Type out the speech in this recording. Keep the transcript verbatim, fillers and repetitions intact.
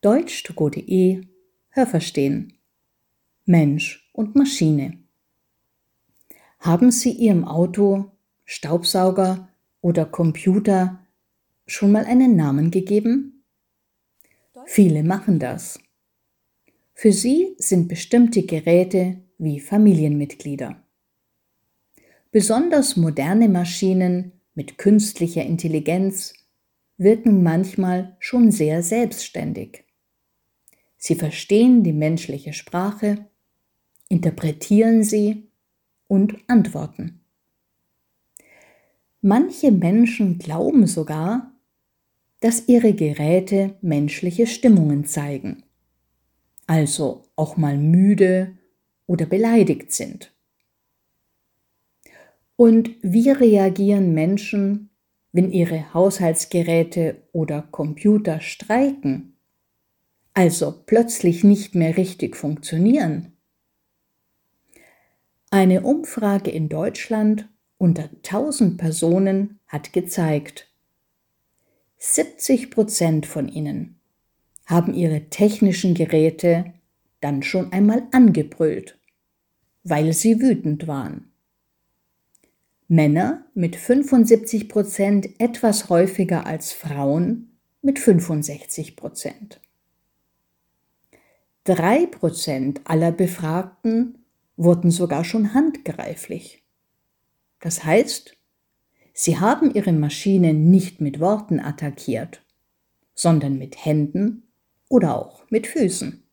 deutsch to go punkt de Hörverstehen. Mensch und Maschine. Haben Sie Ihrem Auto, Staubsauger oder Computer schon mal einen Namen gegeben? Viele machen das. Für sie sind bestimmte Geräte wie Familienmitglieder. Besonders moderne Maschinen mit künstlicher Intelligenz wirken manchmal schon sehr selbstständig. Sie verstehen die menschliche Sprache, interpretieren sie und antworten. Manche Menschen glauben sogar, dass ihre Geräte menschliche Stimmungen zeigen, also auch mal müde oder beleidigt sind. Und wie reagieren Menschen, wenn ihre Haushaltsgeräte oder Computer streiken, also plötzlich nicht mehr richtig funktionieren? Eine Umfrage in Deutschland unter tausend Personen hat gezeigt, siebzig Prozent von ihnen haben ihre technischen Geräte dann schon einmal angebrüllt, weil sie wütend waren. Männer mit fünfundsiebzig Prozent etwas häufiger als Frauen mit fünfundsechzig Prozent. Drei Prozent aller Befragten wurden sogar schon handgreiflich. Das heißt, sie haben ihre Maschine nicht mit Worten attackiert, sondern mit Händen oder auch mit Füßen.